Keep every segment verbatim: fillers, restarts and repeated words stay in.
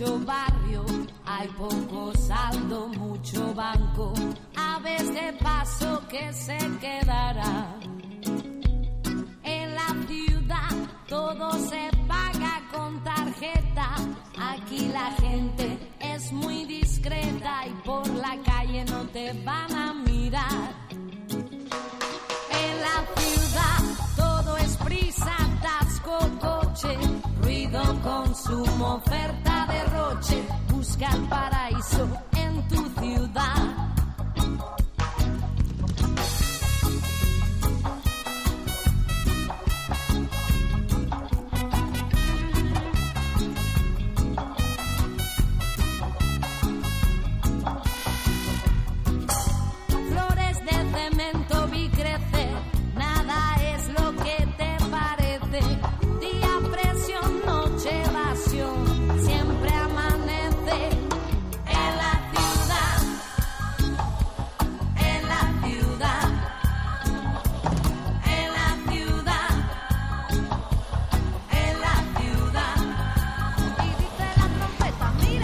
mucho barrio, hay poco saldo, mucho banco, aves de paso que se quedará. En la ciudad todo se paga con tarjeta, aquí la gente es muy discreta y por la calle no te van a mirar. En la ciudad todo es prisa, atasco, coche, ruido, consumo, oferta, derroche. Busca el paraíso en tu ciudad. Flores de cemento vi crecer, nada es lo que te parece. Día presión, noche evasión, siempre amanece. En la ciudad, en la ciudad, en la ciudad, en la ciudad. Y dice la trompeta, mira.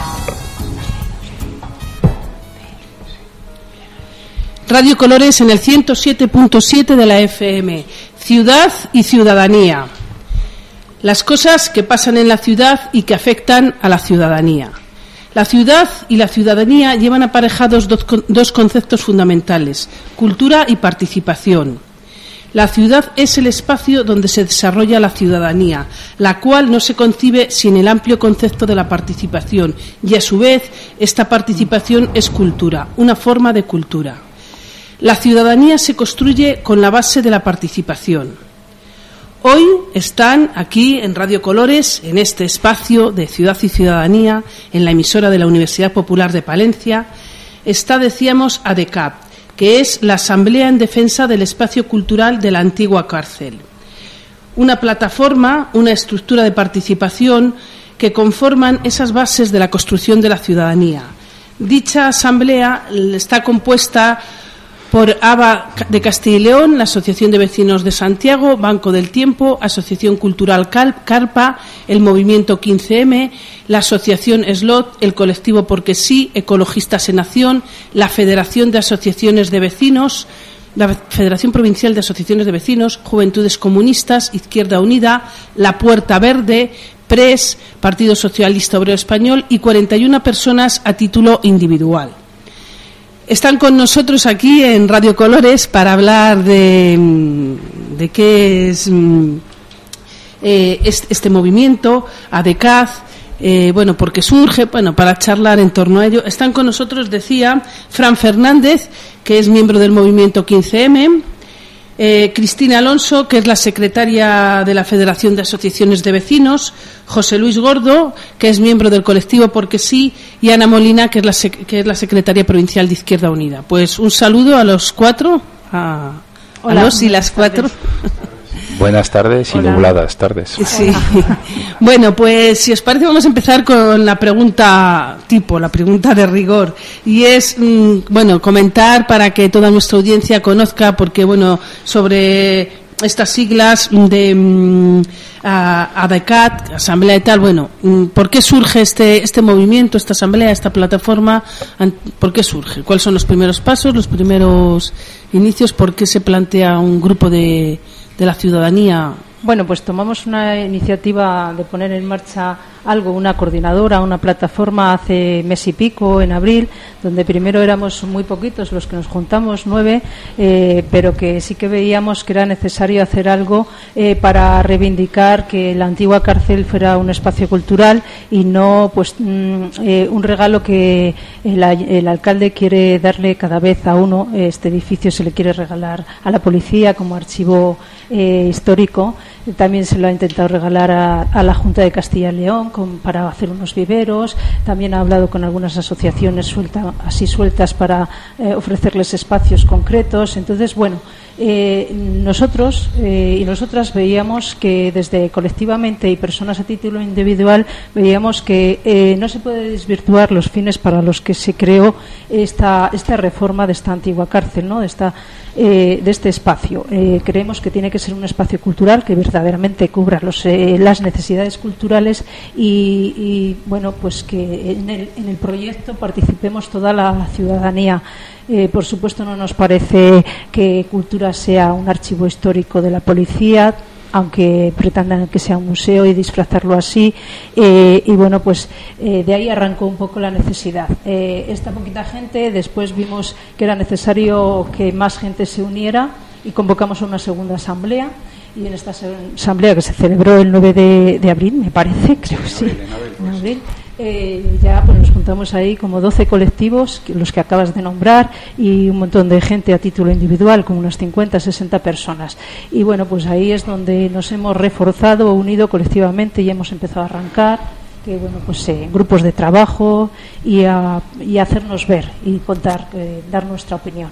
Radio Colores en el ciento siete punto siete de la F M. Ciudad y ciudadanía. Las cosas que pasan en la ciudad y que afectan a la ciudadanía. La ciudad y la ciudadanía llevan aparejados dos, dos conceptos fundamentales: cultura y participación. La ciudad es el espacio donde se desarrolla la ciudadanía, la cual no se concibe sin el amplio concepto de la participación, y a su vez esta participación es cultura, una forma de cultura. La ciudadanía se construye con la base de la participación. Hoy están aquí en Radio Colores, en este espacio de Ciudad y Ciudadanía, en la emisora de la Universidad Popular de Palencia, está, decíamos, ADECAP, que es la Asamblea en Defensa del Espacio Cultural de la antigua cárcel. Una plataforma, una estructura de participación que conforman esas bases de la construcción de la ciudadanía. Dicha asamblea está compuesta por A B A de Castilla y León, la Asociación de Vecinos de Santiago, Banco del Tiempo, Asociación Cultural Carpa, el Movimiento quince eme, la Asociación Slot, el Colectivo Porque Sí, Ecologistas en Acción, la Federación de Asociaciones de Vecinos, la Federación Provincial de Asociaciones de Vecinos, Juventudes Comunistas, Izquierda Unida, La Puerta Verde, P R E S, Partido Socialista Obrero Español y cuarenta y una personas a título individual. Están con nosotros aquí en Radio Colores para hablar de, de qué es eh, este, este movimiento, ADECAP, eh, bueno, porque surge, bueno, para charlar en torno a ello. Están con nosotros, decía, Fran Fernández, que es miembro del Movimiento quince eme, eh, Cristina Alonso, que es la secretaria de la Federación de Asociaciones de Vecinos, José Luis Gordo, que es miembro del Colectivo Porque Sí, y Ana Molina, que es la, sec- que es la secretaria provincial de Izquierda Unida. Pues un saludo a los cuatro, a, a los y las cuatro. Buenas tardes y Hola. nubladas tardes. Sí. Bueno, pues si os parece vamos a empezar con la pregunta tipo, la pregunta de rigor, y es, mmm, bueno, comentar para que toda nuestra audiencia conozca, porque bueno, sobre estas siglas de mmm, ADECAP, Asamblea y tal, bueno, ¿por qué surge este este movimiento, esta asamblea, esta plataforma? ¿Por qué surge? ¿Cuáles son los primeros pasos, los primeros inicios? ¿Por qué se plantea un grupo de de la ciudadanía? Bueno, pues tomamos una iniciativa de poner en marcha algo, una coordinadora, una plataforma hace mes y pico, en abril, donde primero éramos muy poquitos los que nos juntamos, nueve, eh, pero que sí que veíamos que era necesario hacer algo eh, para reivindicar que la antigua cárcel fuera un espacio cultural y no pues mm, eh, un regalo que el, el alcalde quiere darle cada vez a uno. Este edificio se le quiere regalar a la policía como archivo eh, histórico. También se lo ha intentado regalar a, a la Junta de Castilla y León con, para hacer unos viveros. También ha hablado con algunas asociaciones suelta, así sueltas para eh, ofrecerles espacios concretos. Entonces, bueno, Eh, nosotros eh, y nosotras veíamos que desde colectivamente y personas a título individual veíamos que eh, no se puede desvirtuar los fines para los que se creó esta, esta reforma de esta antigua cárcel, ¿no? de, esta, eh, de este espacio. Eh, creemos que tiene que ser un espacio cultural que verdaderamente cubra los, eh, las necesidades culturales y, y bueno, pues que en el, en el proyecto participemos toda la ciudadanía. Eh, por supuesto, no nos parece que cultura sea un archivo histórico de la policía, aunque pretendan que sea un museo y disfrazarlo así. Eh, y bueno, pues eh, de ahí arrancó un poco la necesidad. Eh, esta poquita gente, después vimos que era necesario que más gente se uniera y convocamos una segunda asamblea. Y en esta asamblea, que se celebró el nueve de abril, me parece, creo que sí, en abril, eh, ya pues nos juntamos ahí como doce colectivos, los que acabas de nombrar, y un montón de gente a título individual, como unas cincuenta, sesenta personas. Y bueno, pues ahí es donde nos hemos reforzado, unido colectivamente y hemos empezado a arrancar, que bueno, pues eh, grupos de trabajo y a, y a hacernos ver y contar, eh, dar nuestra opinión.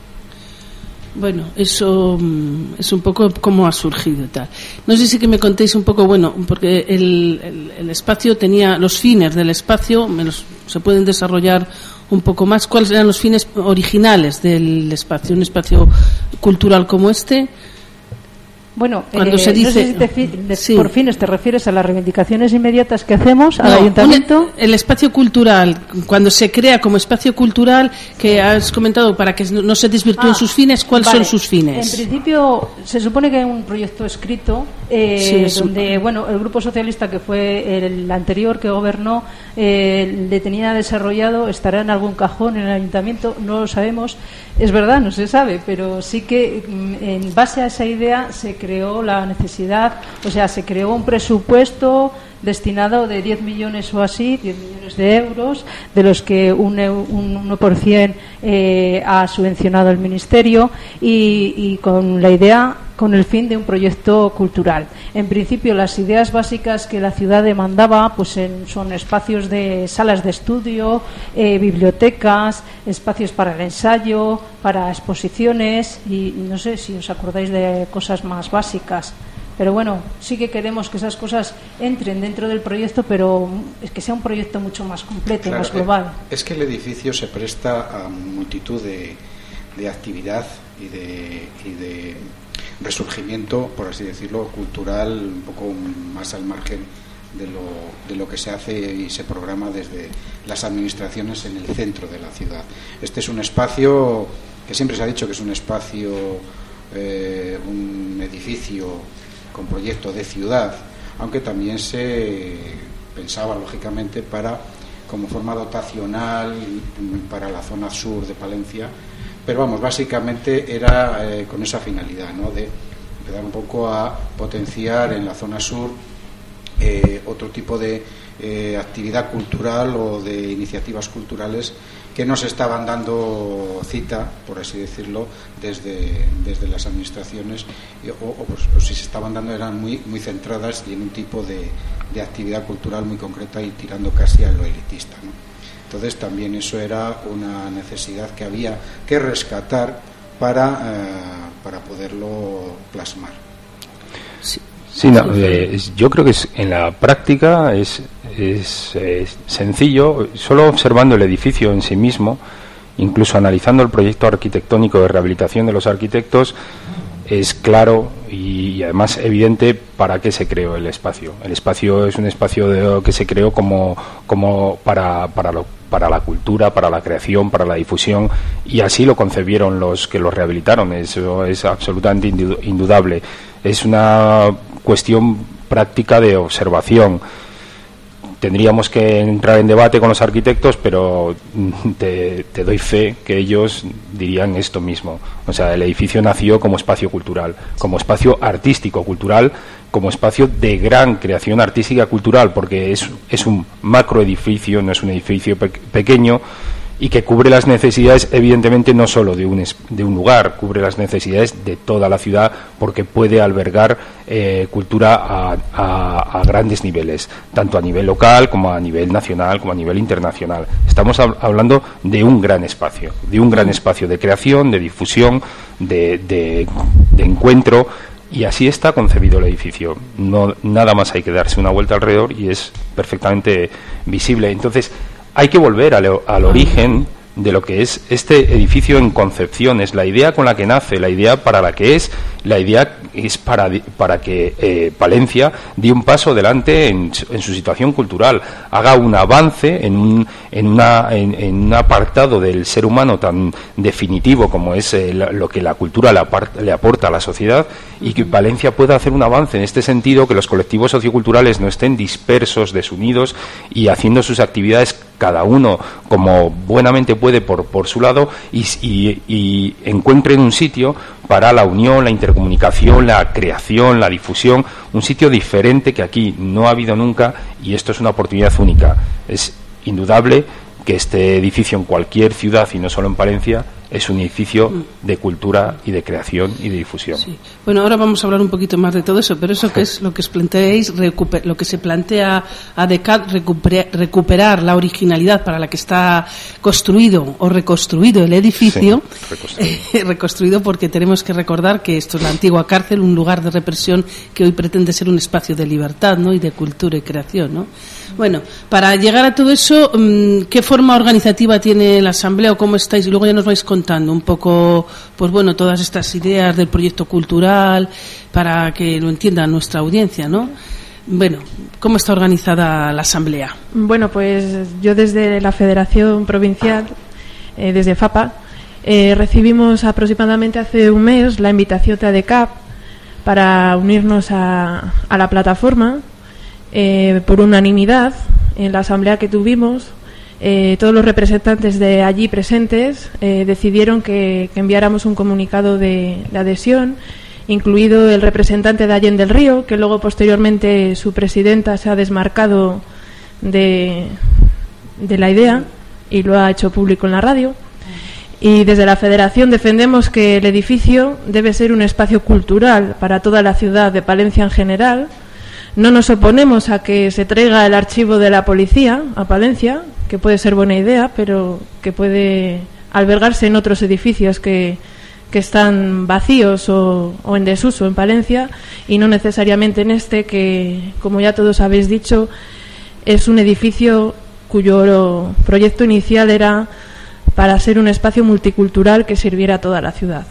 Bueno, eso es un poco cómo ha surgido y tal. No sé si que me contéis un poco, bueno, porque el, el, el espacio tenía los fines del espacio, me los, se pueden desarrollar un poco más. ¿Cuáles eran los fines originales del espacio? Un espacio cultural como este. Bueno, cuando eh, se dice, no sé si te fi- de, sí. por fines te refieres a las reivindicaciones inmediatas que hacemos al no, ayuntamiento. Un, el espacio cultural, cuando se crea como espacio cultural, que has comentado para que no se desvirtúen ah, sus fines, ¿cuáles vale. son sus fines? En principio, se supone que hay un proyecto escrito eh, sí, donde, un... bueno, el Grupo Socialista, que fue el anterior que gobernó, eh, le tenía desarrollado, estará en algún cajón en el ayuntamiento, no lo sabemos. Es verdad, no se sabe, pero sí que en base a esa idea se creó la necesidad, o sea, se creó un presupuesto destinado de diez millones o así, diez millones de euros, de los que un, un uno por ciento eh, ha subvencionado el Ministerio y, y con la idea, con el fin de un proyecto cultural. En principio, las ideas básicas que la ciudad demandaba pues en, son espacios de salas de estudio, eh, bibliotecas, espacios para el ensayo, para exposiciones y no sé si os acordáis de cosas más básicas. Pero bueno, sí que queremos que esas cosas entren dentro del proyecto, pero es que sea un proyecto mucho más completo, claro, más global. Es que el edificio se presta a multitud de, de actividad y de, y de resurgimiento, por así decirlo, cultural, un poco más al margen de lo, de lo que se hace y se programa desde las administraciones en el centro de la ciudad. Este es un espacio que siempre se ha dicho que es un espacio, eh, un edificio con proyecto de ciudad, aunque también se pensaba lógicamente para como forma dotacional para la zona sur de Palencia, pero vamos, básicamente era eh, con esa finalidad, ¿no?, de empezar un poco a potenciar en la zona sur eh, otro tipo de eh, actividad cultural o de iniciativas culturales que nos estaban dando cita, por así decirlo, desde, desde las administraciones, o, o, pues, o si se estaban dando eran muy, muy centradas y en un tipo de, de actividad cultural muy concreta y tirando casi a lo elitista, ¿no? Entonces también eso era una necesidad que había que rescatar para, eh, para poderlo plasmar. Sí, sí no, eh, yo creo que es, en la práctica es... Es, es sencillo, solo observando el edificio en sí mismo, incluso analizando el proyecto arquitectónico de rehabilitación de los arquitectos, es claro y, y además evidente para qué se creó el espacio. El espacio es un espacio de, que se creó como, como para, para, lo, para la cultura, para la creación, para la difusión, y así lo concebieron los que lo rehabilitaron. Eso es absolutamente indudable. Es una cuestión práctica de observación. Tendríamos que entrar en debate con los arquitectos, pero te, te doy fe que ellos dirían esto mismo. O sea, el edificio nació como espacio cultural, como espacio artístico cultural, como espacio de gran creación artística cultural, porque es, es un macroedificio, no es un edificio pe- pequeño, y que cubre las necesidades, evidentemente, no solo de un, de un lugar, cubre las necesidades de toda la ciudad, porque puede albergar eh, cultura a, a, a grandes niveles, tanto a nivel local como a nivel nacional, como a nivel internacional. Estamos hab- hablando de un gran espacio, de un gran espacio de creación, de difusión, de, de, de encuentro, y así está concebido el edificio. No, nada más hay que darse una vuelta alrededor y es perfectamente visible. Entonces, hay que volver al, al origen de lo que es este edificio en concepción. Es la idea con la que nace, la idea para la que es, la idea es para, para que eh, Palencia dé un paso adelante en, en su situación cultural, haga un avance en un, en, una, en, en un apartado del ser humano tan definitivo como es eh, la, lo que la cultura le, apart, le aporta a la sociedad, y que Palencia pueda hacer un avance en este sentido, que los colectivos socioculturales no estén dispersos, desunidos y haciendo sus actividades cada uno como buenamente puede por, por su lado, y, y, y encuentren un sitio para la unión, la intercomunicación, la creación, la difusión, un sitio diferente que aquí no ha habido nunca, y esto es una oportunidad única. Es indudable que este edificio en cualquier ciudad, y no solo en Palencia, es un edificio de cultura y de creación y de difusión. Sí. Bueno, ahora vamos a hablar un poquito más de todo eso, pero eso que es lo que os planteáis, recuper, lo que se plantea a D E C A D, recuperar, recuperar la originalidad para la que está construido o reconstruido el edificio, sí, reconstruido. Eh, reconstruido porque tenemos que recordar que esto es la antigua cárcel, un lugar de represión que hoy pretende ser un espacio de libertad, ¿no?, y de cultura y creación, ¿no? Bueno, para llegar a todo eso, ¿qué forma organizativa tiene la Asamblea o cómo estáis? Y luego ya nos vais contando un poco, pues bueno, todas estas ideas del proyecto cultural para que lo entienda nuestra audiencia, ¿no? Bueno, ¿cómo está organizada la Asamblea? Bueno, pues yo desde la Federación Provincial, eh, desde FAPA, eh, recibimos aproximadamente hace un mes la invitación de A D E C A P para unirnos a, a la plataforma. Eh, por unanimidad, en la asamblea que tuvimos, eh, todos los representantes de allí presentes eh, decidieron que, que enviáramos un comunicado de, de adhesión, incluido el representante de Allende del Río, que luego posteriormente su presidenta se ha desmarcado de, de la idea y lo ha hecho público en la radio. Y desde la Federación defendemos que el edificio debe ser un espacio cultural para toda la ciudad de Palencia en general. No nos oponemos a que se traiga el archivo de la policía a Palencia, que puede ser buena idea, pero que puede albergarse en otros edificios que, que están vacíos o, o en desuso en Palencia, y no necesariamente en este, que, como ya todos habéis dicho, es un edificio cuyo proyecto inicial era para ser un espacio multicultural que sirviera a toda la ciudad.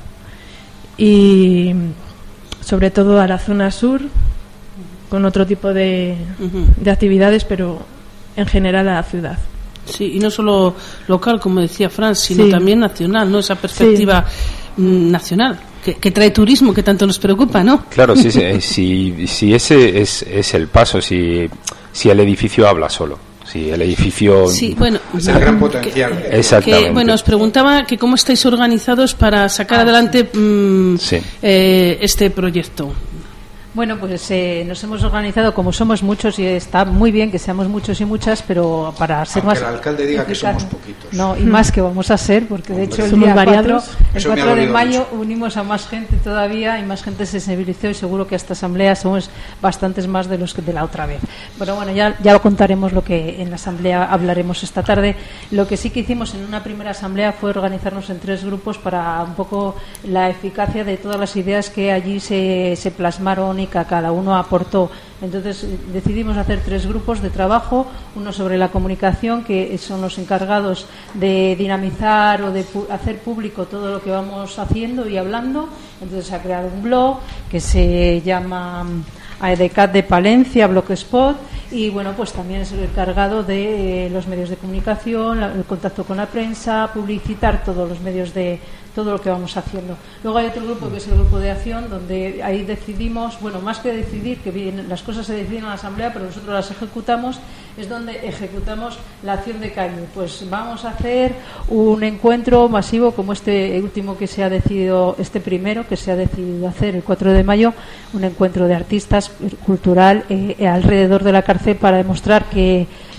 Y sobre todo a la zona sur, con otro tipo de, uh-huh. de actividades, pero en general a la ciudad. Sí, y no solo local, como decía Fran, sino sí. también nacional, ¿no? Esa perspectiva sí. nacional, que, que trae turismo, que tanto nos preocupa, ¿no? Claro, sí, sí, si, si ese es, es el paso, si, si el edificio habla solo. Sí, el edificio sí, bueno, es el gran potencial. Que, exactamente. Que, bueno, os preguntaba que cómo estáis organizados para sacar ah, adelante mmm, sí. eh, este proyecto. Bueno, pues eh, nos hemos organizado, como somos muchos, y está muy bien que seamos muchos y muchas, pero para ser Aunque más... el alcalde diga eficaz, que somos poquitos. No, y más que vamos a ser, porque de hecho el día cuatro, el cuatro de mayo mucho. unimos a más gente todavía, y más gente se sensibilizó, y seguro que a esta asamblea somos bastantes más de los que de la otra vez. Pero bueno, ya, ya lo contaremos, lo que en la asamblea hablaremos esta tarde. Lo que sí que hicimos en una primera asamblea fue organizarnos en tres grupos para un poco la eficacia de todas las ideas que allí se, se plasmaron y que cada uno aportó. Entonces decidimos hacer tres grupos de trabajo, uno sobre la comunicación, que son los encargados de dinamizar o de pu- hacer público todo lo que vamos haciendo y hablando. Entonces se ha creado un blog que se llama A D E C A D de Palencia, Blogspot, y bueno, pues también es el encargado de eh, los medios de comunicación, la, el contacto con la prensa, publicitar todos los medios de todo lo que vamos haciendo. Luego hay otro grupo que es el grupo de acción, donde ahí decidimos, bueno, más que decidir, que bien, las cosas se deciden en la asamblea, pero nosotros las ejecutamos, es donde ejecutamos la acción de calle. Pues vamos a hacer un encuentro masivo como este último que se ha decidido, este primero que se ha decidido hacer el cuatro de mayo, un encuentro de artistas cultural eh, alrededor de la cárcel para demostrar que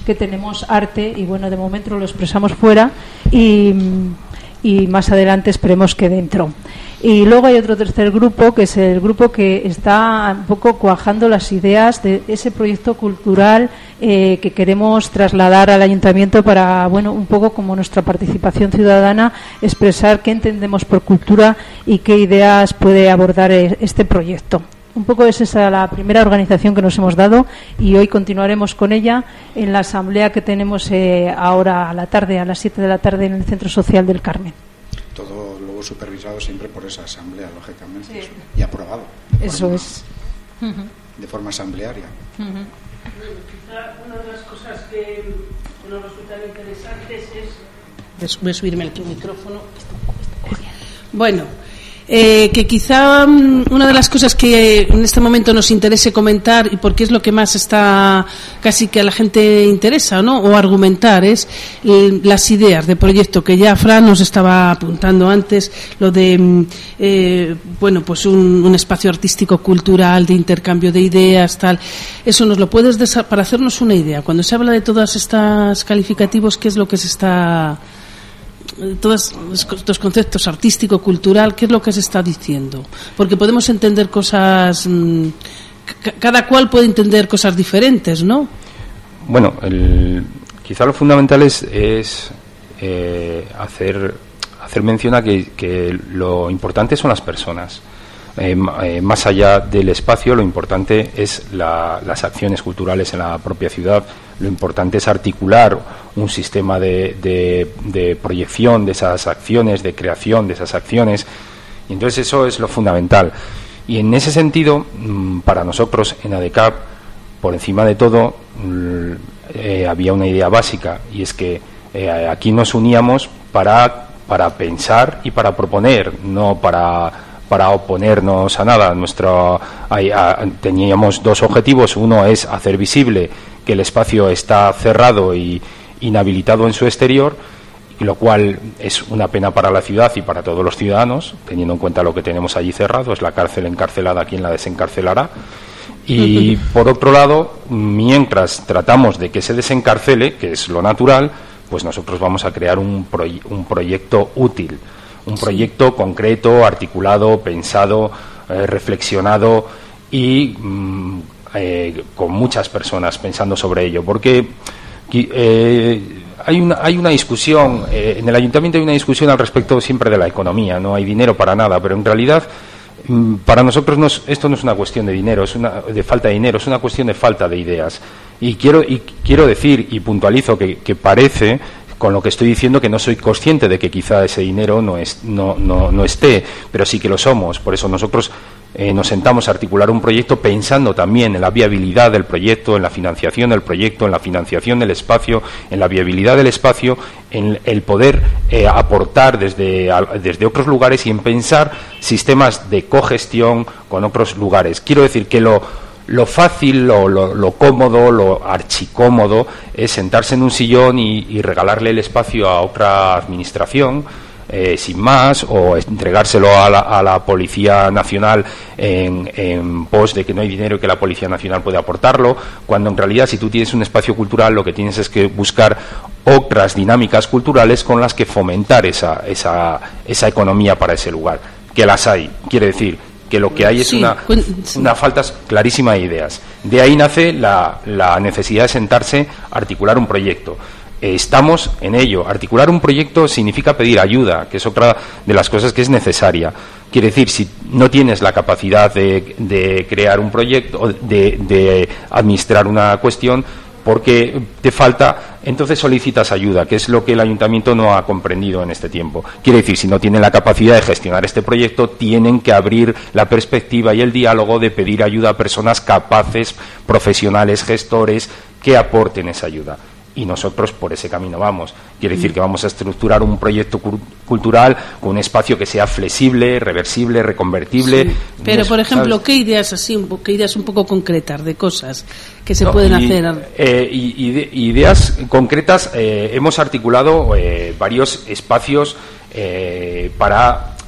que tenemos arte y bueno, de momento lo expresamos fuera y, y más adelante esperemos que dentro. Y luego hay otro tercer grupo, que es el grupo que está un poco cuajando las ideas de ese proyecto cultural eh, que queremos trasladar al ayuntamiento para, bueno, un poco como nuestra participación ciudadana, expresar qué entendemos por cultura y qué ideas puede abordar este proyecto. Un poco es esa la primera organización que nos hemos dado y hoy continuaremos con ella en la asamblea que tenemos eh, ahora a la tarde, a las siete de la tarde en el Centro Social del Carmen. Todo luego supervisado siempre por esa asamblea, lógicamente, sí. Y aprobado. Eso forma, es. De forma asamblearia. Uh-huh. Bueno, quizá una de las cosas que nos resultan interesantes es... Voy a subirme el micrófono. Bueno, eh, que quizá um, una de las cosas que en este momento nos interese comentar, y porque es lo que más está casi que a la gente interesa, ¿no?, o argumentar, es eh, las ideas de proyecto, que ya Fran nos estaba apuntando antes, lo de eh, bueno, pues un, un espacio artístico cultural de intercambio de ideas, tal. Eso nos lo puedes desa- para hacernos una idea, cuando se habla de todas estas calificativos, ¿qué es lo que se está, todos estos conceptos artístico, cultural, qué es lo que se está diciendo? Porque podemos entender cosas, mmm, c- cada cual puede entender cosas diferentes, ¿no? Bueno, el, quizá lo fundamental es, es eh, hacer hacer mención a que, que lo importante son las personas. Eh, eh, más allá del espacio, lo importante es la, las acciones culturales en la propia ciudad. Lo importante es articular un sistema de, de, de proyección de esas acciones, de creación de esas acciones. Y entonces eso es lo fundamental. Y en ese sentido, para nosotros en ADECAP, por encima de todo, eh, había una idea básica, y es que eh, aquí nos uníamos para, para pensar y para proponer, no para... para oponernos a nada. Nuestro, hay, a, teníamos dos objetivos. Uno es hacer visible que el espacio está cerrado y inhabilitado en su exterior, y lo cual es una pena para la ciudad y para todos los ciudadanos, teniendo en cuenta lo que tenemos allí cerrado. Es la cárcel encarcelada quien la desencarcelará. Y por otro lado, mientras tratamos de que se desencarcele, que es lo natural, pues nosotros vamos a crear un, proy- un proyecto útil. Un proyecto concreto, articulado, pensado, eh, reflexionado y mmm, eh, con muchas personas pensando sobre ello. Porque eh, hay, una, hay una discusión, eh, en el ayuntamiento hay una discusión al respecto siempre de la economía. No hay dinero para nada, pero en realidad mmm, para nosotros no es, esto no es una cuestión de dinero, es una, de falta de dinero, es una cuestión de falta de ideas. Y quiero, y quiero decir y puntualizo que, que parece... con lo que estoy diciendo, que no soy consciente de que quizá ese dinero no, es, no, no, no esté, pero sí que lo somos. Por eso nosotros eh, nos sentamos a articular un proyecto pensando también en la viabilidad del proyecto, en la financiación del proyecto, en la financiación del espacio, en la viabilidad del espacio, en el poder eh, aportar desde, a, desde otros lugares y en pensar sistemas de cogestión con otros lugares. Quiero decir que lo... Lo fácil, lo, lo, lo cómodo, lo archicómodo es sentarse en un sillón y, y regalarle el espacio a otra administración, eh, sin más, o entregárselo a la, a la Policía Nacional en, en pos de que no hay dinero y que la Policía Nacional puede aportarlo, cuando en realidad si tú tienes un espacio cultural lo que tienes es que buscar otras dinámicas culturales con las que fomentar esa, esa, esa economía para ese lugar, que las hay, quiere decir que lo que hay es sí, una, sí. una falta clarísima de ideas. De ahí nace la, la necesidad de sentarse a articular un proyecto. Eh, estamos en ello. Articular un proyecto significa pedir ayuda, que es otra de las cosas que es necesaria. Quiere decir, si no tienes la capacidad de, de crear un proyecto, de, de administrar una cuestión, porque te falta, entonces solicitas ayuda, que es lo que el ayuntamiento no ha comprendido en este tiempo. Quiere decir, si no tienen la capacidad de gestionar este proyecto, tienen que abrir la perspectiva y el diálogo de pedir ayuda a personas capaces, profesionales, gestores, que aporten esa ayuda. Y nosotros por ese camino vamos. Quiere decir que vamos a estructurar un proyecto cu- cultural con un espacio que sea flexible, reversible, reconvertible. Sí, pero, por ejemplo, ¿sabes? ¿qué ideas así, qué ideas un poco concretas de cosas que se no, pueden y, hacer? Eh, y, y de, ideas concretas, eh, hemos articulado eh, varios espacios eh, para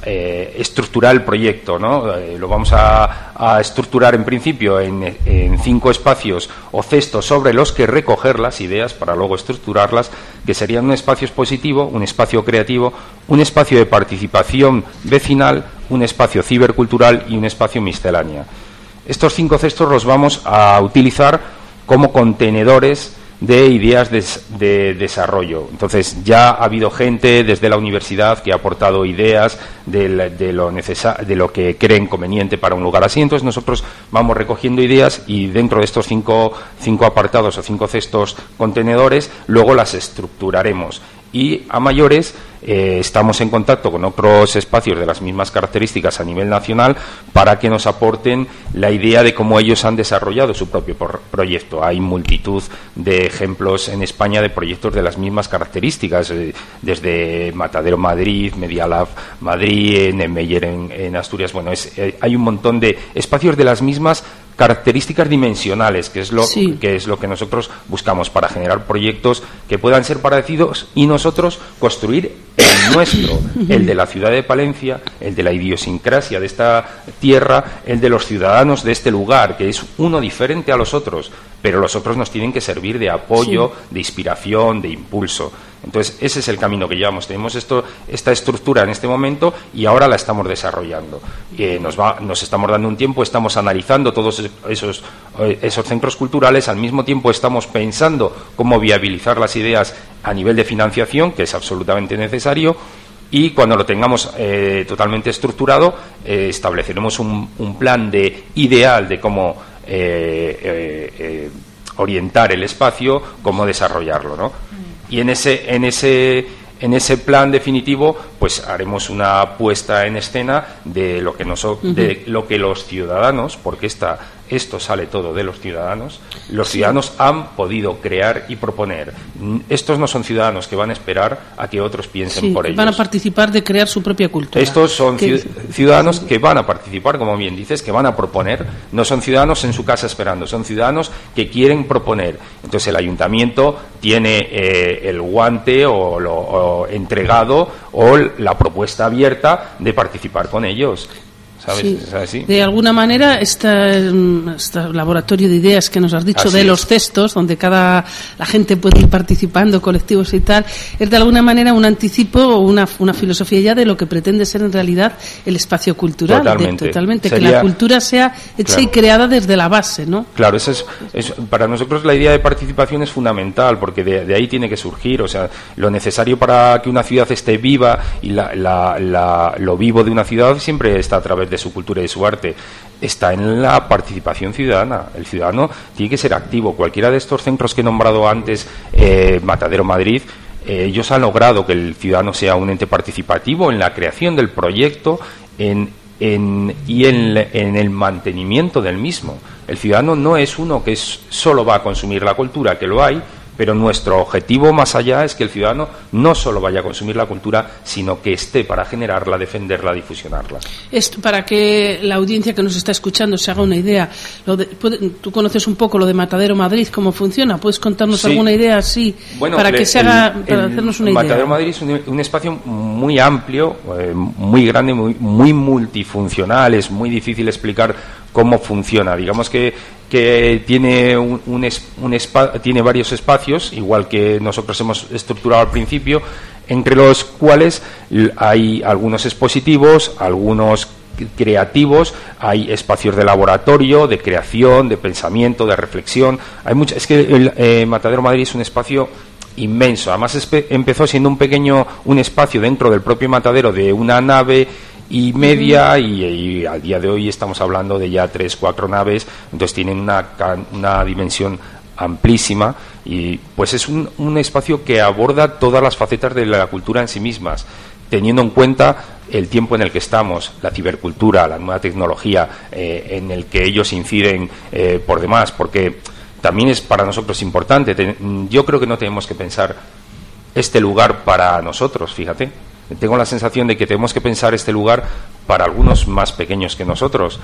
eh, estructurar el proyecto, ¿no? Eh, lo vamos a, a estructurar en principio en, en cinco espacios o cestos sobre los que recoger las ideas para luego estructurarlas, que serían un espacio expositivo, un espacio creativo, un espacio de participación vecinal, un espacio cibercultural y un espacio miscelánea. Estos cinco cestos los vamos a utilizar como contenedores de ideas de, de desarrollo. Entonces, ya ha habido gente desde la universidad que ha aportado ideas de, de, lo necesa- de lo que creen conveniente para un lugar así. Entonces, nosotros vamos recogiendo ideas y dentro de estos cinco, cinco apartados o cinco cestos contenedores, luego las estructuraremos. Y a mayores eh, estamos en contacto con otros espacios de las mismas características a nivel nacional para que nos aporten la idea de cómo ellos han desarrollado su propio por- proyecto. Hay multitud de ejemplos en España de proyectos de las mismas características, eh, desde Matadero Madrid, Media Lab Madrid, Niemeyer en, en Asturias. Bueno, es, eh, hay un montón de espacios de las mismas características dimensionales, que es lo sí. que es lo que nosotros buscamos para generar proyectos que puedan ser parecidos y nosotros construir el nuestro, el de la ciudad de Palencia, el de la idiosincrasia de esta tierra, el de los ciudadanos de este lugar, que es uno diferente a los otros, pero los otros nos tienen que servir de apoyo, sí. de inspiración, de impulso. Entonces, ese es el camino que llevamos. Tenemos esto, esta estructura en este momento y ahora la estamos desarrollando. Eh, nos, va, nos estamos dando un tiempo, estamos analizando todos esos, esos centros culturales, al mismo tiempo estamos pensando cómo viabilizar las ideas a nivel de financiación, que es absolutamente necesario, y cuando lo tengamos eh, totalmente estructurado, eh, estableceremos un, un plan de ideal de cómo eh, eh, eh, orientar el espacio, cómo desarrollarlo, ¿no? Y en ese, en ese, en ese plan definitivo, pues haremos una puesta en escena de lo que nos, de lo que los ciudadanos, porque esta, esto sale todo de los ciudadanos, los ciudadanos han podido crear y proponer. Estos no son ciudadanos que van a esperar a que otros piensen sí, por ellos. Van a participar de crear su propia cultura. Estos son que... ciudadanos que van a participar, como bien dices, que van a proponer. No son ciudadanos en su casa esperando, son ciudadanos que quieren proponer. Entonces el ayuntamiento tiene eh, el guante o lo o entregado o la propuesta abierta de participar con ellos. ¿Sabes? Sí. ¿Es así? De alguna manera, este, este laboratorio de ideas que nos has dicho así de es. Los cestos, donde cada la gente puede ir participando, colectivos y tal, es de alguna manera un anticipo o una, una filosofía ya de lo que pretende ser en realidad el espacio cultural. Totalmente. De, totalmente Sería, que la cultura sea hecha claro. y creada desde la base, ¿no? Claro, eso es, es, para nosotros la idea de participación es fundamental, porque de, de ahí tiene que surgir, o sea, lo necesario para que una ciudad esté viva y la, la, la, lo vivo de una ciudad siempre está a través de de su cultura y de su arte, está en la participación ciudadana. El ciudadano tiene que ser activo. Cualquiera de estos centros que he nombrado antes, eh, Matadero Madrid, eh, ellos han logrado que el ciudadano sea un ente participativo en la creación del proyecto en, en, y en, en el mantenimiento del mismo. El ciudadano no es uno que es, solo va a consumir la cultura, que lo hay, pero nuestro objetivo más allá es que el ciudadano no solo vaya a consumir la cultura, sino que esté para generarla, defenderla, difusionarla. Esto, para que la audiencia que nos está escuchando se haga una idea, lo de, tú conoces un poco lo de Matadero Madrid, cómo funciona, ¿puedes contarnos sí. alguna idea así bueno, para le, que se haga, el, para el hacernos una Matadero idea? Matadero Madrid es un, un espacio muy amplio, eh, muy grande, muy, muy multifuncional, es muy difícil explicar cómo funciona. Digamos que, que tiene un, un, es, un espa, tiene varios espacios, igual que nosotros hemos estructurado al principio, entre los cuales hay algunos expositivos, algunos creativos, hay espacios de laboratorio, de creación, de pensamiento, de reflexión. Hay mucho, es que el eh, Matadero Madrid es un espacio inmenso. Además espe, empezó siendo un pequeño, un espacio dentro del propio matadero de una nave y media, y, y al día de hoy estamos hablando de ya tres, cuatro naves, entonces tienen una, una dimensión amplísima y pues es un, un espacio que aborda todas las facetas de la cultura en sí mismas, teniendo en cuenta el tiempo en el que estamos, la cibercultura, la nueva tecnología eh, en el que ellos inciden eh, por demás, porque también es para nosotros importante. Yo creo que no tenemos que pensar este lugar para nosotros, fíjate. Tengo la sensación de que tenemos que pensar este lugar para algunos más pequeños que nosotros.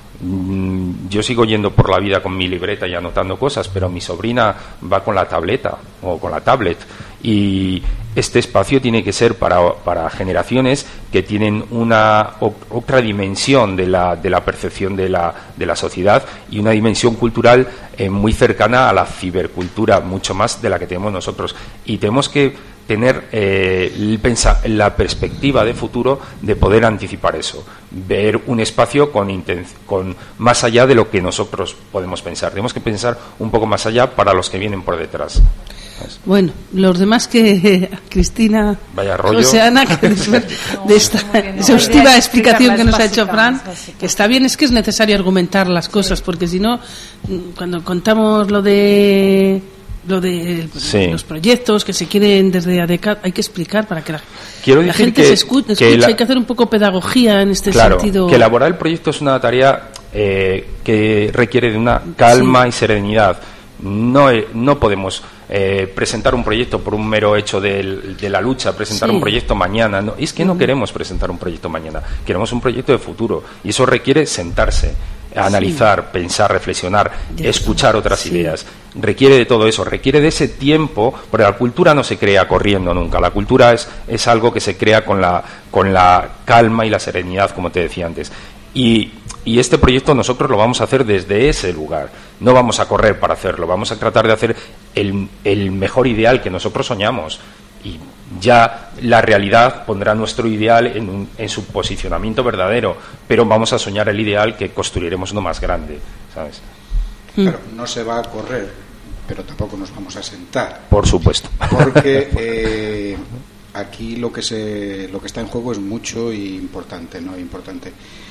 Yo sigo yendo por la vida con mi libreta y anotando cosas, pero mi sobrina va con la tableta o con la tablet y este espacio tiene que ser para, para generaciones que tienen una otra dimensión de la, de la percepción de la, de la sociedad y una dimensión cultural eh, muy cercana a la cibercultura, mucho más de la que tenemos nosotros. Y tenemos que tener eh, el pensa, la perspectiva de futuro de poder anticipar eso, ver un espacio con, con más allá de lo que nosotros podemos pensar. Tenemos que pensar un poco más allá para los que vienen por detrás. Bueno, los demás que Cristina, vaya rollo. José Ana, que después de esta exhaustiva explicación que nos ha hecho Fran, que está bien, es que es necesario argumentar las cosas, porque si no, cuando contamos lo de lo de sí. los proyectos que se quieren desde ADECAP, hay que explicar para que la, la gente que, se escuche, escuche la, hay que hacer un poco pedagogía en este claro, sentido. Que elaborar el proyecto es una tarea eh, que requiere de una calma sí. y serenidad. No, no podemos eh, presentar un proyecto por un mero hecho de, de la lucha, presentar sí. un proyecto mañana. No, es que no queremos presentar un proyecto mañana, queremos un proyecto de futuro y eso requiere sentarse, analizar, sí. pensar, reflexionar, ya escuchar está. otras sí. ideas. Requiere de todo eso, requiere de ese tiempo, porque la cultura no se crea corriendo nunca. La cultura es, es algo que se crea con la, con la calma y la serenidad, como te decía antes. Y, y este proyecto nosotros lo vamos a hacer desde ese lugar. No vamos a correr para hacerlo, vamos a tratar de hacer el, el mejor ideal que nosotros soñamos. Y ya la realidad pondrá nuestro ideal en, un, en su posicionamiento verdadero, pero vamos a soñar el ideal que construiremos uno más grande, ¿sabes? Claro, no se va a correr, pero tampoco nos vamos a sentar. Por supuesto. Porque eh, aquí lo que se lo que está en juego es mucho y importante, ¿no? Importante.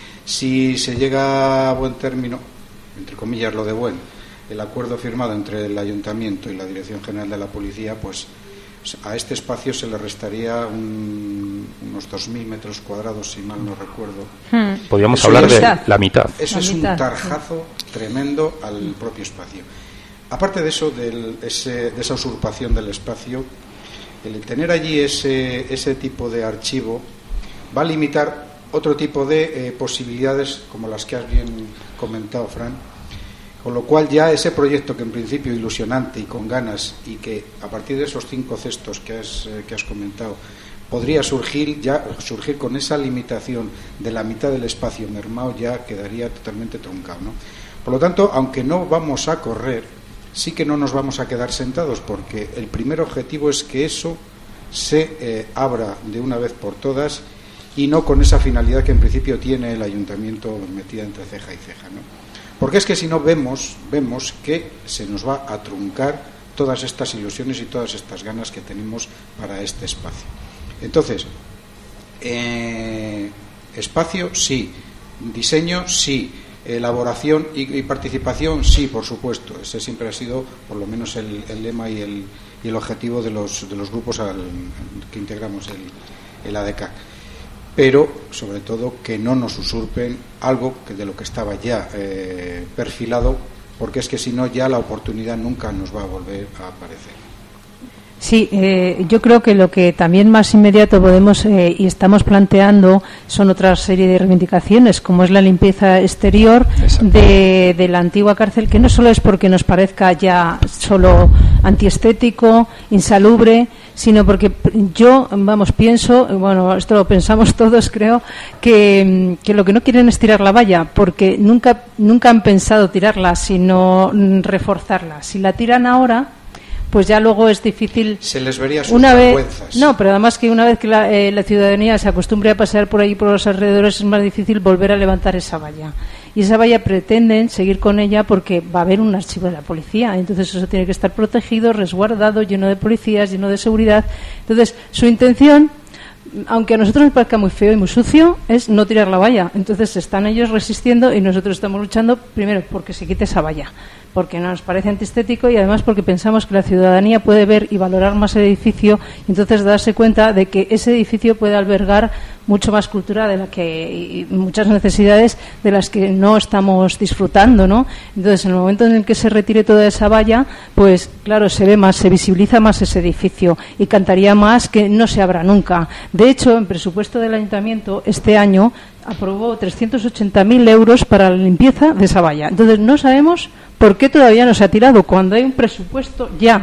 Si se llega a buen término, entre comillas lo de buen, el acuerdo firmado entre el Ayuntamiento y la Dirección General de la Policía, pues a este espacio se le restaría un, unos dos mil metros cuadrados, si mal no recuerdo. Hmm. Podríamos eso hablar de mitad. la mitad. Eso la es mitad. un tarjazo tremendo al propio espacio. Aparte de eso, del, ese, de esa usurpación del espacio, el tener allí ese, ese tipo de archivo va a limitar otro tipo de eh, posibilidades, como las que has bien comentado, Fran, con lo cual ya ese proyecto que en principio ilusionante y con ganas y que a partir de esos cinco cestos que has, eh, que has comentado podría surgir ya surgir con esa limitación de la mitad del espacio mermado, ya quedaría totalmente truncado, ¿no? Por lo tanto, aunque no vamos a correr, sí que no nos vamos a quedar sentados, porque el primer objetivo es que eso se eh, abra de una vez por todas y no con esa finalidad que en principio tiene el Ayuntamiento metida entre ceja y ceja, ¿no? Porque es que si no vemos, vemos que se nos va a truncar todas estas ilusiones y todas estas ganas que tenemos para este espacio. Entonces, eh, espacio sí, diseño sí, elaboración y, y participación sí, por supuesto. Ese siempre ha sido, por lo menos, el, el lema y el, y el objetivo de los, de los grupos al, que integramos el, el ADECAC. Pero, sobre todo, que no nos usurpen algo que de lo que estaba ya eh, perfilado, porque es que si no, ya la oportunidad nunca nos va a volver a aparecer. Sí, eh, yo creo que lo que también más inmediato podemos eh, y estamos planteando son otra serie de reivindicaciones, como es la limpieza exterior de, de la antigua cárcel, que no solo es porque nos parezca ya solo antiestético, insalubre, sino porque yo, vamos, pienso, bueno, esto lo pensamos todos, creo, que, que lo que no quieren es tirar la valla, porque nunca, nunca han pensado tirarla, sino reforzarla. Si la tiran ahora, pues ya luego es difícil. Se les vería sus una vergüenzas. Vez, no, pero además que una vez que la, eh, la ciudadanía se acostumbre a pasear por ahí por los alrededores, es más difícil volver a levantar esa valla. Y esa valla pretenden seguir con ella porque va a haber un archivo de la policía. Entonces eso tiene que estar protegido, resguardado, lleno de policías, lleno de seguridad. Entonces su intención, aunque a nosotros nos parezca muy feo y muy sucio, es no tirar la valla. Entonces están ellos resistiendo y nosotros estamos luchando primero porque se quite esa valla, porque no nos parece antiestético y además porque pensamos que la ciudadanía puede ver y valorar más el edificio y entonces darse cuenta de que ese edificio puede albergar mucho más cultura de la que y muchas necesidades de las que no estamos disfrutando, ¿no? Entonces, en el momento en el que se retire toda esa valla, pues claro, se ve más, se visibiliza más ese edificio y cantaría más que no se abra nunca. De hecho, en presupuesto del Ayuntamiento este año aprobó trescientos ochenta mil euros para la limpieza de esa valla. Entonces, no sabemos por qué todavía no se ha tirado cuando hay un presupuesto ya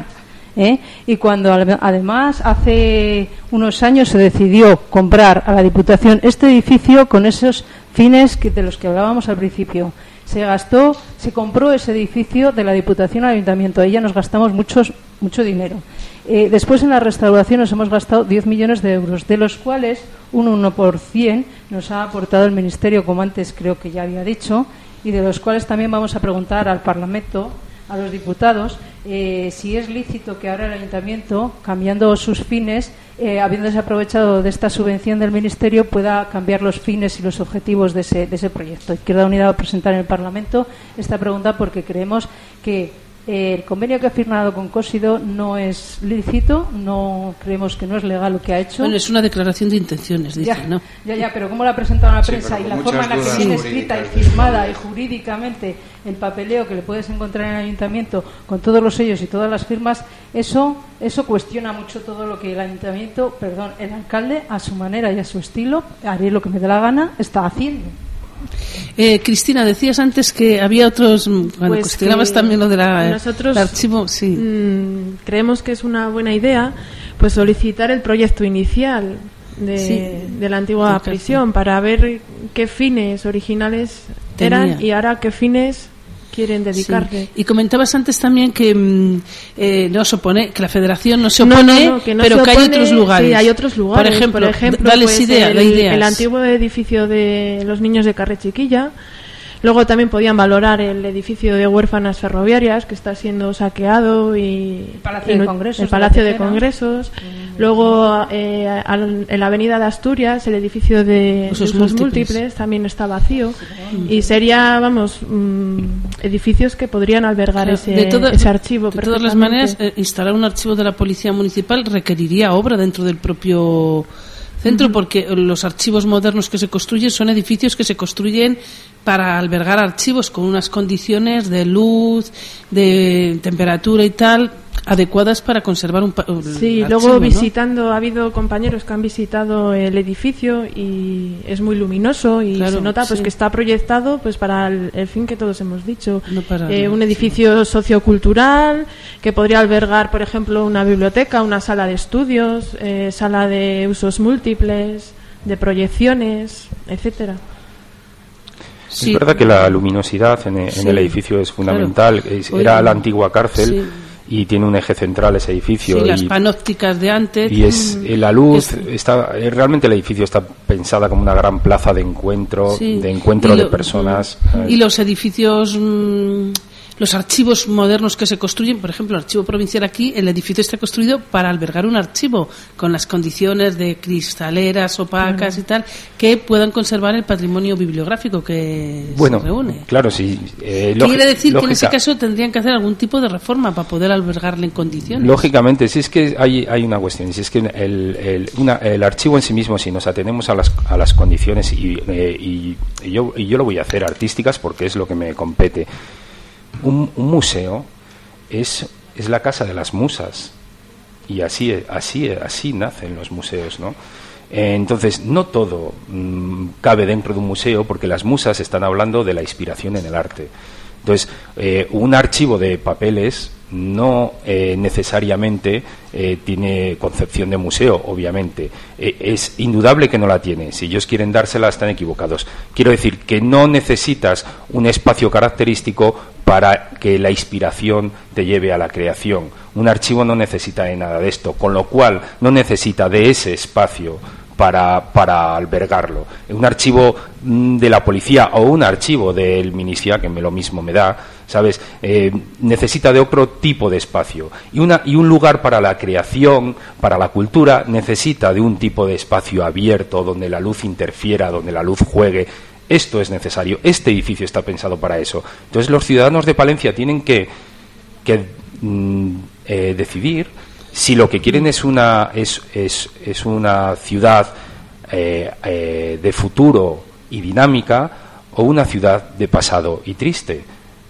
¿eh? Y cuando además hace unos años se decidió comprar a la Diputación este edificio con esos fines que, de los que hablábamos al principio. Se gastó, se compró ese edificio de la Diputación al Ayuntamiento. Ahí ya nos gastamos muchos, mucho dinero. Eh, después en la restauración nos hemos gastado diez millones de euros, de los cuales un uno por ciento nos ha aportado el Ministerio, como antes creo que ya había dicho, y de los cuales también vamos a preguntar al Parlamento, a los diputados, eh, si es lícito que ahora el Ayuntamiento, cambiando sus fines, eh, habiéndose aprovechado de esta subvención del Ministerio, pueda cambiar los fines y los objetivos de ese, de ese proyecto. Izquierda Unida va a presentar en el Parlamento esta pregunta porque creemos que eh, el convenio que ha firmado con Cosido no es lícito, no creemos que no es legal lo que ha hecho. Bueno, es una declaración de intenciones, dice, ya, ¿no? Ya, ya, pero cómo la ha presentado a la sí, prensa y la muchas forma en la que dudas viene escrita y jurídicas, firmada desde y jurídicamente el papeleo que le puedes encontrar en el Ayuntamiento con todos los sellos y todas las firmas, eso eso cuestiona mucho todo lo que el Ayuntamiento, perdón, el alcalde, a su manera y a su estilo, haré lo que me dé la gana, está haciendo. Eh, Cristina, decías antes que había otros, bueno, Pues cuestionabas que también lo del nosotros, archivo, sí. Mmm, creemos que es una buena idea pues solicitar el proyecto inicial de, sí, de la antigua de prisión para ver qué fines originales Tenía. eran y ahora qué fines quieren dedicarle. Sí. Y comentabas antes también que mm, eh, no se opone, que la Federación no se No, opone, no, no, que no pero se que hay opone, otros lugares. Sí, hay otros lugares. Por ejemplo, Por ejemplo dales pues idea, el, da ideas. el antiguo edificio de los niños de Carre Chiquilla. Luego también podían valorar el edificio de huérfanas ferroviarias que está siendo saqueado y el Palacio y de no, Congresos. el Palacio de, de Congresos. Mm. Luego eh, al, en la Avenida de Asturias el edificio de usos, usos múltiples. múltiples también está vacío sí. Y sería, vamos, mmm, edificios que podrían albergar Claro, ese, de toda, ese archivo. De todas las maneras, eh, instalar un archivo de la Policía Municipal requeriría obra dentro del propio centro, uh-huh. porque los archivos modernos que se construyen son edificios que se construyen para albergar archivos con unas condiciones de luz, de temperatura y tal adecuadas para conservar un, un sí, archivo, luego ¿no? visitando, ha habido compañeros que han visitado el edificio y es muy luminoso y claro, se nota pues sí. que está proyectado pues para el, el fin que todos hemos dicho, no para, eh, un edificio sí. sociocultural que podría albergar, por ejemplo, una biblioteca, una sala de estudios, eh, sala de usos múltiples, de proyecciones, etcétera. Sí. Es verdad que la luminosidad en, en sí. el edificio es fundamental. Claro. Es, era Oye, la antigua cárcel sí. y tiene un eje central ese edificio. Sí, y, las panópticas de antes. Y es mm. la luz, es, está realmente el edificio está pensada como una gran plaza de encuentro, sí. de encuentro lo, de personas. Y los edificios... Mmm, los archivos modernos que se construyen, por ejemplo, el archivo provincial aquí, el edificio está construido para albergar un archivo con las condiciones de cristaleras, opacas uh-huh. y tal, que puedan conservar el patrimonio bibliográfico que bueno, se reúne. Claro, sí. Eh, Quiere decir lógica, que en ese caso tendrían que hacer algún tipo de reforma para poder albergarle en condiciones. Lógicamente, si es que hay, hay una cuestión, si es que el, el, una, el archivo en sí mismo, si nos atenemos a las, a las condiciones, y, eh, y, y, yo, y yo lo voy a hacer artísticas porque es lo que me compete. Un, un museo es, es la casa de las musas y así, así, así nacen los museos, ¿no? Eh, entonces, no todo mmm, cabe dentro de un museo porque las musas están hablando de la inspiración en el arte. Entonces, eh, un archivo de papeles no eh, necesariamente eh, tiene concepción de museo, obviamente. Eh, es indudable que no la tiene. Si ellos quieren dársela, están equivocados. Quiero decir que no necesitas un espacio característico para que la inspiración te lleve a la creación. Un archivo no necesita de nada de esto, con lo cual no necesita de ese espacio para, para albergarlo. Un archivo de la policía o un archivo del Minicia, que me lo mismo me da, ¿sabes? Eh, necesita de otro tipo de espacio. Y, una, y un lugar para la creación, para la cultura, necesita de un tipo de espacio abierto, donde la luz interfiera, donde la luz juegue. Esto es necesario. Este edificio está pensado para eso. Entonces los ciudadanos de Palencia tienen que, que mm, eh, decidir si lo que quieren es una es, es, es una ciudad eh, eh, de futuro y dinámica o una ciudad de pasado y triste.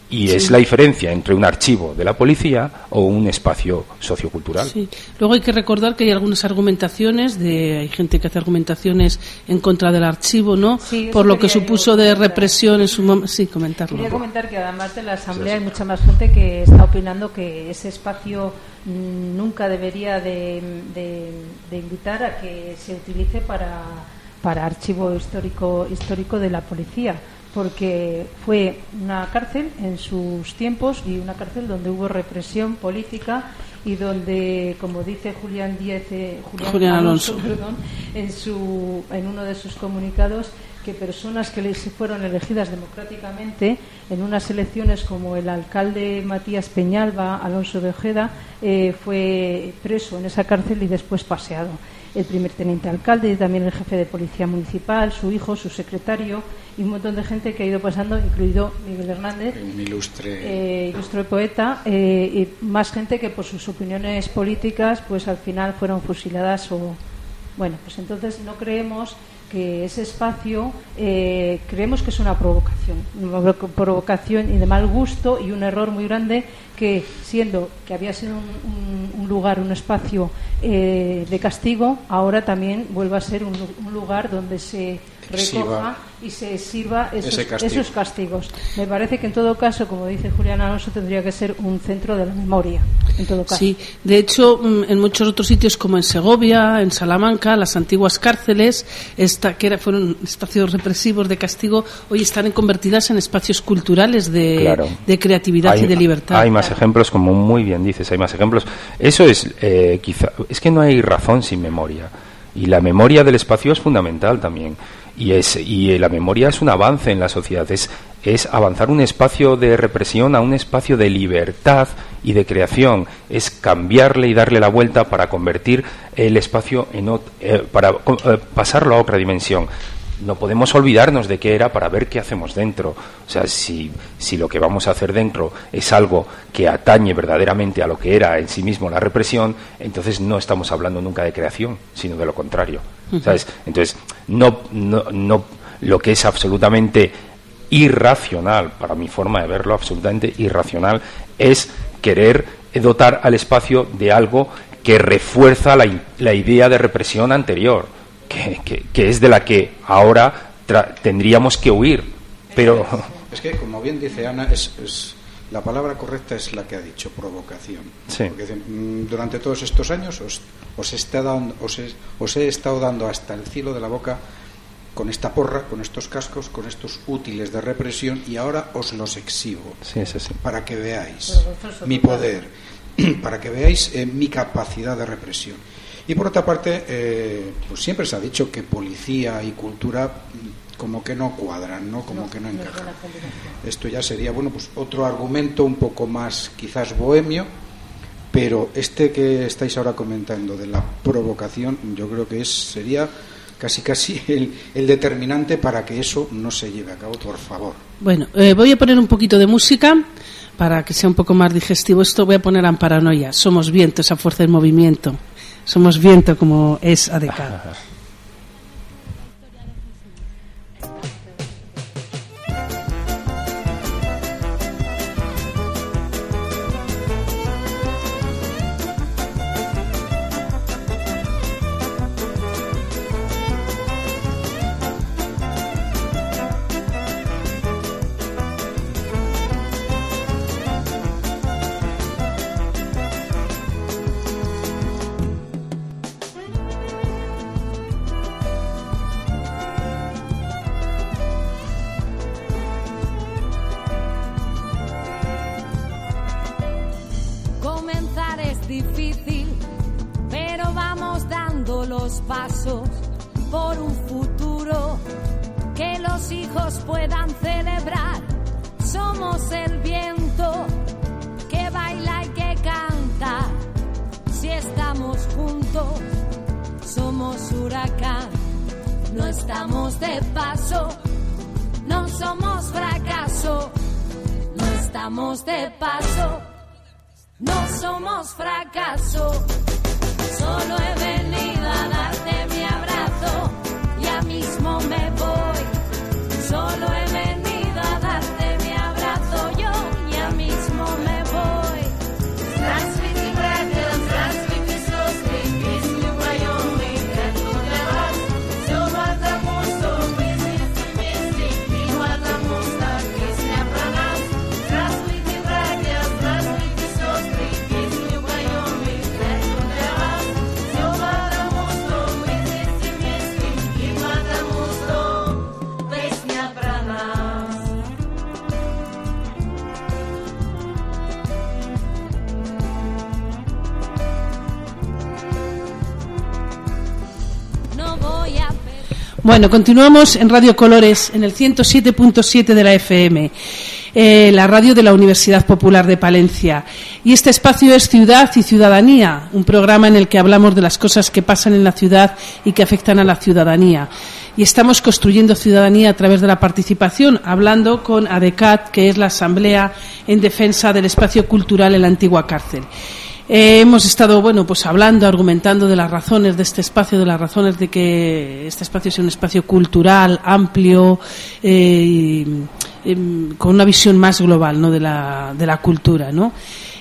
Y sí. es la diferencia entre un archivo de la policía o un espacio sociocultural. Sí. Luego hay que recordar que hay algunas argumentaciones, de hay gente que hace argumentaciones en contra del archivo, ¿no? Sí, por lo que supuso de comentar. represión en su momento. Sí, comentarlo. Quería comentar que además de la Asamblea hay mucha más gente que está opinando que ese espacio mmm, nunca debería de, de, de invitar a que se utilice para, para archivo histórico, histórico de la policía, porque fue una cárcel en sus tiempos y una cárcel donde hubo represión política y donde, como dice Julián Díez, eh, Julián, Julián Alonso, Alonso perdón, en, su, en uno de sus comunicados, que personas que les fueron elegidas democráticamente en unas elecciones, como el alcalde Matías Peñalba, Alonso de Ojeda, eh, fue preso en esa cárcel y después paseado. El primer teniente alcalde y también el jefe de policía municipal, su hijo, su secretario y un montón de gente que ha ido pasando, incluido Miguel Hernández, un ilustre, eh, ilustre poeta, eh, y más gente que por sus opiniones políticas pues al final fueron fusiladas o... Bueno, pues entonces no creemos que ese espacio, eh, creemos que es una provocación, una provocación y de mal gusto y un error muy grande, que siendo que había sido un, un, un lugar, un espacio eh, de castigo, ahora también vuelva a ser un, un lugar donde se recoja y se sirva esos, castigo. esos castigos. Me parece que en todo caso, como dice Julián Alonso, tendría que ser un centro de la memoria, en todo caso. Sí, de hecho, en muchos otros sitios como en Segovia, en Salamanca, las antiguas cárceles, esta, que era, fueron espacios represivos de castigo, hoy están convertidas en espacios culturales de, claro. de creatividad hay, y de libertad. Hay más claro. ejemplos, como muy bien dices, hay más ejemplos. Eso es, eh, quizá, es que no hay razón sin memoria. Y la memoria del espacio es fundamental también. Y, es, y la memoria es un avance en la sociedad, es, es avanzar un espacio de represión a un espacio de libertad y de creación, es cambiarle y darle la vuelta para convertir el espacio en ot- eh, para eh, pasarlo a otra dimensión. No podemos olvidarnos de qué era para ver qué hacemos dentro. O sea, si, si lo que vamos a hacer dentro es algo que atañe verdaderamente a lo que era en sí mismo la represión, entonces no estamos hablando nunca de creación, sino de lo contrario. ¿Sabes? Entonces, no, no, no, lo que es absolutamente irracional, para mi forma de verlo, absolutamente irracional, es querer dotar al espacio de algo que refuerza la, la idea de represión anterior, que, que, que es de la que ahora tra- tendríamos que huir. Pero es que, como bien dice Ana, es, es la palabra correcta es la que ha dicho, provocación. Sí. Porque durante todos estos años os, os, está dando, os, he, os he estado dando hasta el cielo de la boca con esta porra, con estos cascos, con estos útiles de represión, y ahora os los exhibo. Sí, sí, sí. Para que veáis mi poder, para que veáis eh, mi capacidad de represión. Y por otra parte, eh, pues siempre se ha dicho que policía y cultura como que no cuadran, ¿no? Como que no encajan. Esto ya sería, bueno, pues otro argumento un poco más quizás bohemio, pero este que estáis ahora comentando de la provocación, yo creo que es sería casi casi el, el determinante para que eso no se lleve a cabo, por favor. Bueno, eh, voy a poner un poquito de música para que sea un poco más digestivo esto. Voy a poner Amparanoia. Somos viento, esa fuerza del movimiento. Somos viento, como es A D K. Pasos por un futuro que los hijos puedan celebrar. Somos el viento que baila y que canta. Si estamos juntos, somos huracán. No estamos de paso, no somos fracaso. No estamos de paso, no somos fracaso. Solo he venido a darte mi abrazo, ya mismo me voy. Solo he venido a darte mi abrazo, yo Bueno, continuamos en Radio Colores, en el ciento siete punto siete de la F M, eh, la radio de la Universidad Popular de Palencia. Y este espacio es Ciudad y Ciudadanía, un programa en el que hablamos de las cosas que pasan en la ciudad y que afectan a la ciudadanía. Y estamos construyendo ciudadanía a través de la participación, hablando con ADECAT, que es la Asamblea en Defensa del Espacio Cultural en la antigua cárcel. Eh, hemos estado, bueno, pues hablando, argumentando de las razones de este espacio, de las razones de que este espacio sea un espacio cultural, amplio, eh, y, eh, con una visión más global, ¿no?, de la, de la cultura, ¿no?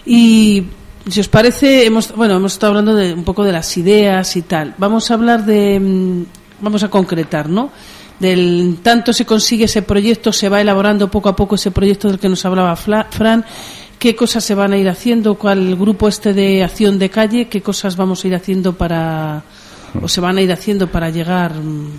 Y si os parece, hemos, bueno, hemos estado hablando de un poco de las ideas y tal. Vamos a hablar de, vamos a concretar, ¿no? Del tanto se consigue ese proyecto, se va elaborando poco a poco ese proyecto del que nos hablaba Fran. ¿Qué cosas se van a ir haciendo? ¿Cuál grupo este de acción de calle? ¿Qué cosas vamos a ir haciendo para, o se van a ir haciendo para llegar?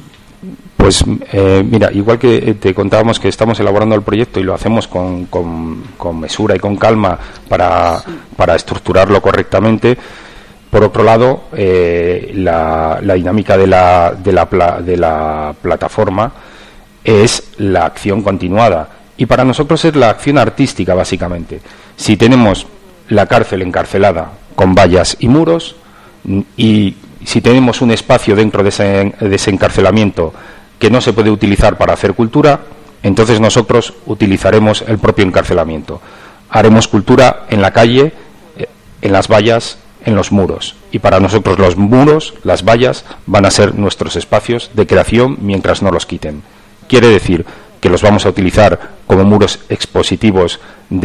Pues eh, mira, igual que te contábamos que estamos elaborando el proyecto y lo hacemos con, con, con mesura y con calma para, sí. para estructurarlo correctamente. Por otro lado, eh, la, la dinámica de la, de, la, de la plataforma es la acción continuada. Y para nosotros es la acción artística, básicamente. Si tenemos la cárcel encarcelada con vallas y muros, y si tenemos un espacio dentro de ese, de ese encarcelamiento que no se puede utilizar para hacer cultura, entonces nosotros utilizaremos el propio encarcelamiento. Haremos cultura en la calle, en las vallas, en los muros. Y para nosotros los muros, las vallas, van a ser nuestros espacios de creación mientras no los quiten. Quiere decir que los vamos a utilizar como muros expositivos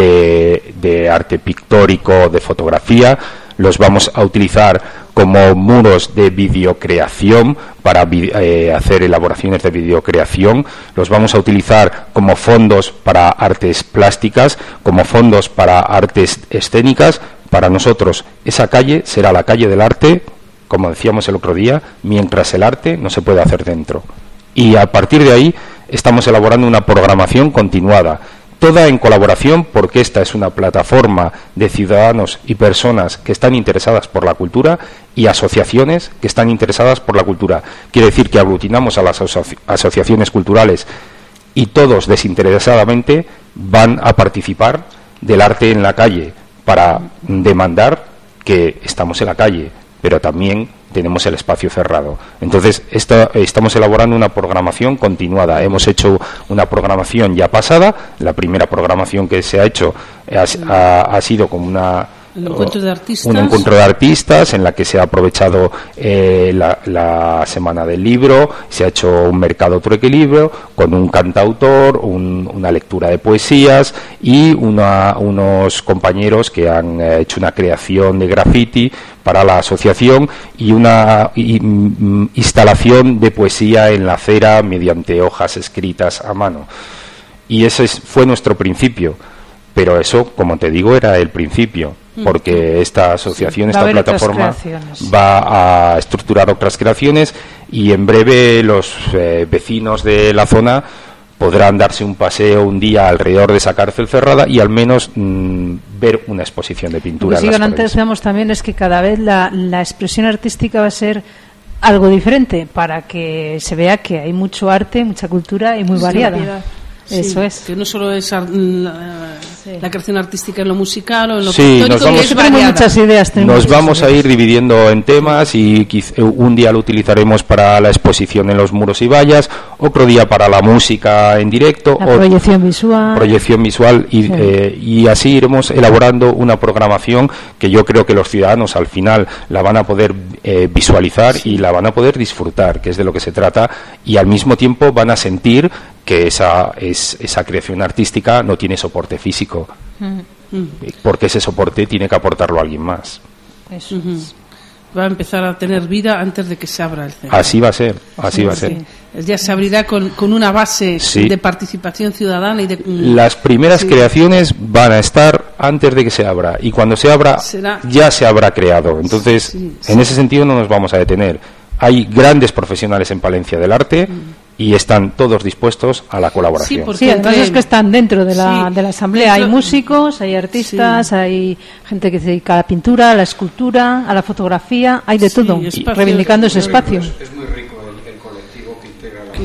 de, de arte pictórico, de fotografía, los vamos a utilizar como muros de videocreación para eh, hacer elaboraciones de videocreación, los vamos a utilizar como fondos para artes plásticas, como fondos para artes escénicas. Para nosotros esa calle será la calle del arte, como decíamos el otro día, mientras el arte no se puede hacer dentro. Y a partir de ahí estamos elaborando una programación continuada, toda en colaboración, porque esta es una plataforma de ciudadanos y personas que están interesadas por la cultura y asociaciones que están interesadas por la cultura. Quiere decir que aglutinamos a las asoci- asociaciones culturales y todos desinteresadamente van a participar del arte en la calle para demandar que estamos en la calle, pero también tenemos el espacio cerrado. Entonces, esta, estamos elaborando una programación continuada. Hemos hecho una programación ya pasada. La primera programación que se ha hecho ha, ha, ha sido como una... Un encuentro de artistas. Un encuentro de artistas en la que se ha aprovechado eh, la, la Semana del Libro, se ha hecho un mercado trueque libro con un cantautor, un, una lectura de poesías y una, unos compañeros que han eh, hecho una creación de graffiti para la asociación y una y, mm, instalación de poesía en la acera mediante hojas escritas a mano. Y ese es, fue nuestro principio, pero eso, como te digo, era el principio, porque esta asociación, sí, esta plataforma va a estructurar otras creaciones y en breve los eh, vecinos de la zona podrán darse un paseo un día alrededor de esa cárcel cerrada y al menos mmm, ver una exposición de pintura. Lo que sí garantizamos también es que cada vez la, la expresión artística va a ser algo diferente para que se vea que hay mucho arte, mucha cultura y muy variada. Sí, eso es. Que no solo es la, sí. la creación artística en lo musical o en lo sí, pictórico, nos vamos, es variada. Muchas ideas, nos muchas vamos ideas. a ir dividiendo en temas y quizá un día lo utilizaremos para la exposición en los muros y vallas, otro día para la música en directo, la proyección visual, proyección visual y, sí. eh, y así iremos elaborando una programación que yo creo que los ciudadanos al final la van a poder eh, visualizar sí. y la van a poder disfrutar, que es de lo que se trata, y al mismo tiempo van a sentir que esa, es, esa creación artística no tiene soporte físico, mm. porque ese soporte tiene que aportarlo a alguien más. Eso uh-huh. es. Va a empezar a tener vida antes de que se abra el centro. Así va a ser, así sí, va a sí. ser. Ya se abrirá con, con una base sí. de participación ciudadana y de... Las primeras sí. creaciones van a estar antes de que se abra, y cuando se abra ¿Será? ya se habrá creado. Entonces, sí, sí. en ese sentido no nos vamos a detener. Hay grandes profesionales en Palencia del arte mm. y están todos dispuestos a la colaboración. Sí, porque sí, además es que están dentro de la, sí, de la asamblea. Hay músicos, hay artistas, sí. hay gente que se dedica a la pintura, a la escultura, a la fotografía, hay de sí, todo, espacio, reivindicando ese espacio. Es, es muy rico el, el colectivo que integra la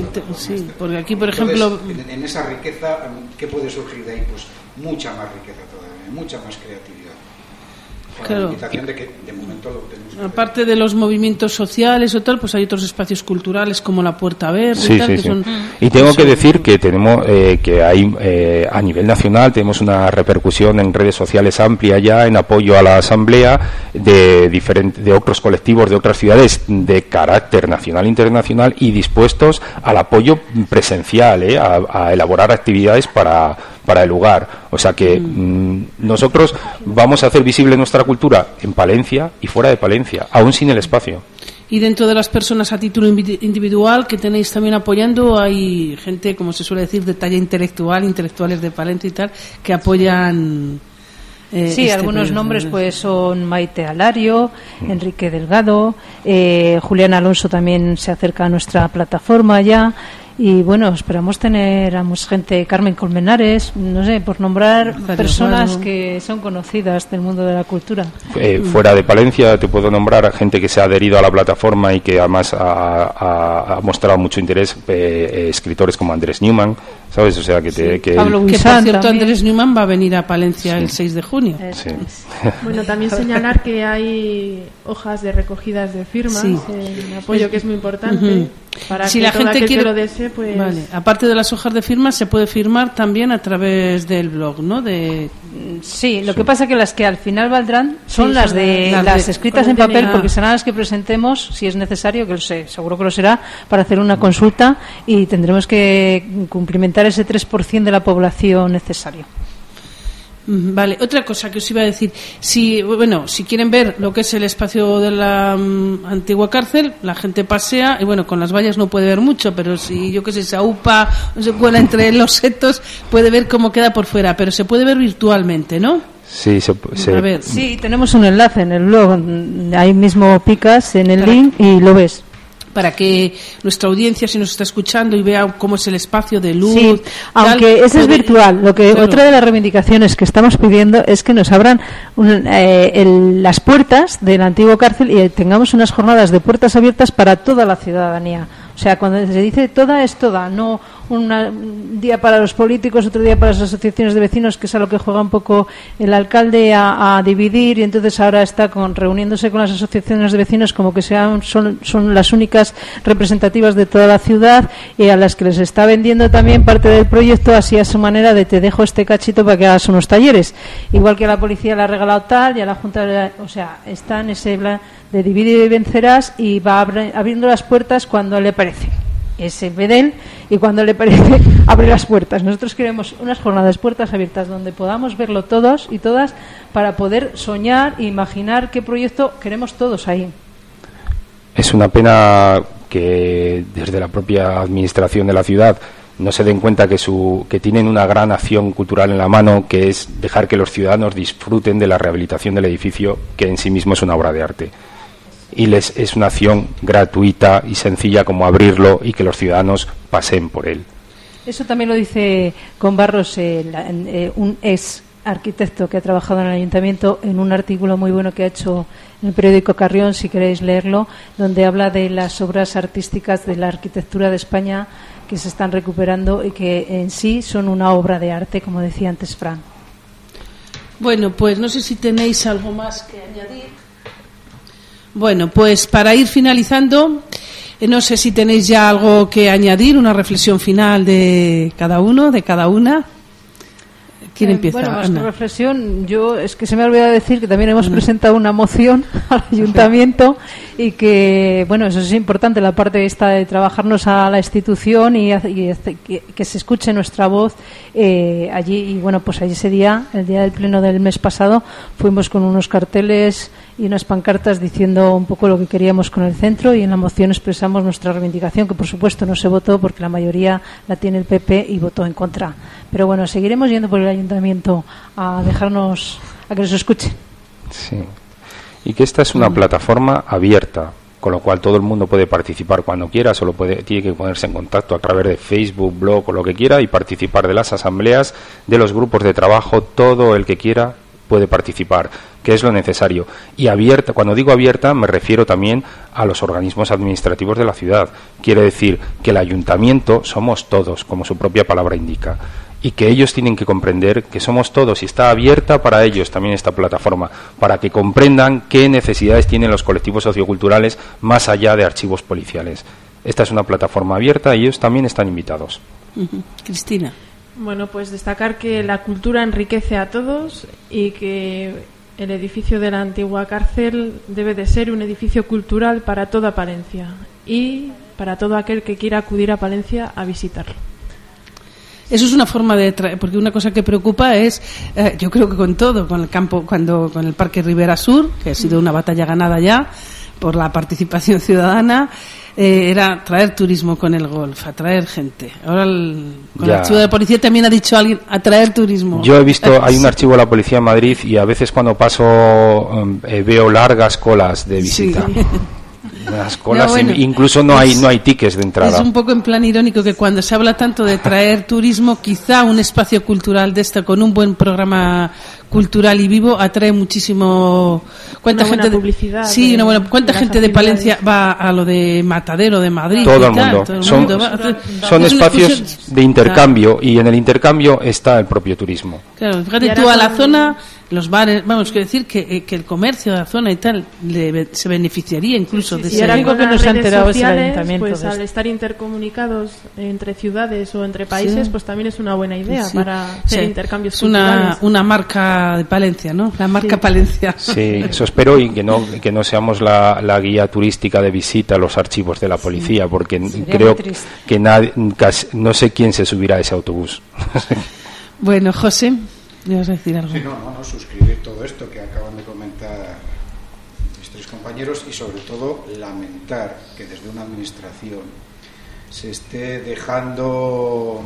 te, sí, porque aquí, por ejemplo... Entonces, en, en esa riqueza, ¿qué puede surgir de ahí? Pues mucha más riqueza todavía, mucha más creatividad. Claro. La limitación de que de momento lo tenemos que aparte de los movimientos sociales o tal, pues hay otros espacios culturales como la Puerta Verde sí, y tal, sí, que sí. son... Y tengo que decir que tenemos eh, que hay eh, a nivel nacional tenemos una repercusión en redes sociales amplia ya en apoyo a la asamblea de diferentes de otros colectivos de otras ciudades de carácter nacional e internacional y dispuestos al apoyo presencial, eh, a, a elaborar actividades para para el lugar. O sea que mmm, nosotros vamos a hacer visible nuestra cultura en Palencia y fuera de Palencia, aún sin el espacio. Y dentro de las personas a título individual que tenéis también apoyando, hay gente, como se suele decir, de talla intelectual, intelectuales de Palencia y tal, que apoyan... Eh, sí, este algunos proyecto. nombres pues son Maite Alario, mm. Enrique Delgado, eh, Julián Alonso también se acerca a nuestra plataforma ya. Y bueno, esperamos tener a más gente, Carmen Colmenares, no sé, por nombrar Javier personas Juan. Que son conocidas del mundo de la cultura. Eh, fuera de Palencia te puedo nombrar a gente que se ha adherido a la plataforma y que además ha, ha, ha mostrado mucho interés, eh, eh, escritores como Andrés Newman, ¿sabes? O sea, que, te, sí. que, Pablo él... que por cierto también. Andrés Newman va a venir a Palencia sí. el seis de junio. Sí. Bueno, también señalar que hay hojas de recogidas de firmas, sí. en apoyo que es muy importante. Uh-huh. Para si que la gente quiere, que lo desee, pues... vale. Aparte de las hojas de firmas, se puede firmar también a través del blog, ¿no? De... Sí, lo sí. que pasa es que las que al final valdrán son sí, las de las, las de, escritas en papel, porque serán las que presentemos, si es necesario, que lo sé, seguro que lo será, para hacer una consulta y tendremos que cumplimentar ese tres por ciento de la población necesario. Vale, otra cosa que os iba a decir, si bueno, si quieren ver lo que es el espacio de la um, antigua cárcel, la gente pasea y bueno, con las vallas no puede ver mucho, pero si yo que sé, se aupa, se cuela entre los setos, puede ver cómo queda por fuera, pero se puede ver virtualmente, ¿no? Sí, se, se... A ver. Sí, tenemos un enlace en el blog, ahí mismo picas en el link y lo ves. Para que nuestra audiencia, si nos está escuchando y vea cómo es el espacio de luz, sí, aunque ese es virtual, lo que claro. otra de las reivindicaciones que estamos pidiendo es que nos abran un, eh, el, las puertas de la antigua cárcel y tengamos unas jornadas de puertas abiertas para toda la ciudadanía. O sea, cuando se dice toda es toda, no una, un día para los políticos, otro día para las asociaciones de vecinos, que es a lo que juega un poco el alcalde a, a dividir, y entonces ahora está con, reuniéndose con las asociaciones de vecinos como que sean son, son las únicas representativas de toda la ciudad y a las que les está vendiendo también parte del proyecto así a su manera de te dejo este cachito para que hagas unos talleres. Igual que a la policía le ha regalado tal y a la Junta, la, o sea, está en ese plan de dividir y vencerás y va abriendo las puertas cuando le parece. Ese bedel y cuando le parece abre las puertas. Nosotros queremos unas jornadas puertas abiertas donde podamos verlo todos y todas para poder soñar e imaginar qué proyecto queremos todos ahí. Es una pena que desde la propia administración de la ciudad no se den cuenta que su que tienen una gran acción cultural en la mano, que es dejar que los ciudadanos disfruten de la rehabilitación del edificio, que en sí mismo es una obra de arte. Y les es una acción gratuita y sencilla como abrirlo y que los ciudadanos pasen por él. Eso también lo dice con Barros, eh, la, eh, un ex arquitecto que ha trabajado en el ayuntamiento, en un artículo muy bueno que ha hecho en el periódico Carrión, si queréis leerlo, donde habla de las obras artísticas de la arquitectura de España que se están recuperando y que en sí son una obra de arte, como decía antes Fran. Bueno, pues no sé si tenéis algo más que añadir. Bueno, pues para ir finalizando, eh, no sé si tenéis ya algo que añadir, una reflexión final de cada uno, de cada una. ¿Quién eh, empieza? Bueno, más que reflexión, yo es que se me ha olvidado decir que también hemos Ana. presentado una moción al ayuntamiento y que, bueno, eso es importante, la parte esta de trabajarnos a la institución y, y que, que se escuche nuestra voz eh, allí. Y bueno, pues allí ese día, el día del pleno del mes pasado, fuimos con unos carteles y unas pancartas diciendo un poco lo que queríamos con el centro, y en la moción expresamos nuestra reivindicación, que por supuesto no se votó porque la mayoría la tiene el P P y votó en contra. Pero bueno, seguiremos yendo por el ayuntamiento a dejarnos, a que nos escuchen. Sí. Y que esta es una mm. plataforma abierta, con lo cual todo el mundo puede participar cuando quiera, solo puede, tiene que ponerse en contacto a través de Facebook, blog o lo que quiera y participar de las asambleas, de los grupos de trabajo, todo el que quiera puede participar, que es lo necesario. Y abierta, cuando digo abierta, me refiero también a los organismos administrativos de la ciudad. Quiere decir que el ayuntamiento somos todos, como su propia palabra indica, y que ellos tienen que comprender que somos todos, y está abierta para ellos también esta plataforma, para que comprendan qué necesidades tienen los colectivos socioculturales más allá de archivos policiales. Esta es una plataforma abierta y ellos también están invitados. Uh-huh. Cristina. Bueno, pues destacar que la cultura enriquece a todos y que el edificio de la antigua cárcel debe de ser un edificio cultural para toda Palencia y para todo aquel que quiera acudir a Palencia a visitarlo. Eso es una forma de traer, porque una cosa que preocupa es, eh, yo creo que con todo, con el campo, cuando con el Parque Ribera Sur, que ha sido una batalla ganada ya por la participación ciudadana, eh, era traer turismo con el golf, atraer gente. Ahora el, con ya. el archivo de la policía también ha dicho alguien, atraer turismo. Yo he visto, hay un archivo de la policía en Madrid y a veces cuando paso eh, veo largas colas de visita. Sí. Las colas, no, bueno, incluso no hay no hay tickets de entrada. Es un poco en plan irónico que cuando se habla tanto de traer turismo, quizá un espacio cultural de este con un buen programa cultural y vivo atrae muchísimo. ¿Cuánta una gente buena publicidad? Sí, de, una buena. ¿Cuánta gente de Palencia va a lo de Matadero de Madrid? Todo, y el, tal, mundo. todo el son, mundo. Va, son espacios de intercambio y en el intercambio está el propio turismo. Claro, fíjate tú a la zona, los bares, vamos, quiero decir que, que el comercio de la zona y tal le, se beneficiaría incluso sí, de sí, ese. Y algo que nos ha enterado sociales, es el ayuntamiento. Pues al esto. estar intercomunicados entre ciudades o entre países, sí. pues también es una buena idea sí. para hacer sí. intercambios es culturales. Una, una marca de Palencia, ¿no? La marca sí. Palencia. Sí, eso espero y que no que no seamos la, la guía turística de visita a los archivos de la policía, sí. porque Sería creo que nadie, casi, no sé quién se subirá a ese autobús. Bueno, José, ¿me vas a decir algo? Sí, no, no, no, suscribir todo esto que acaban de comentar mis tres compañeros y sobre todo lamentar que desde una administración se esté dejando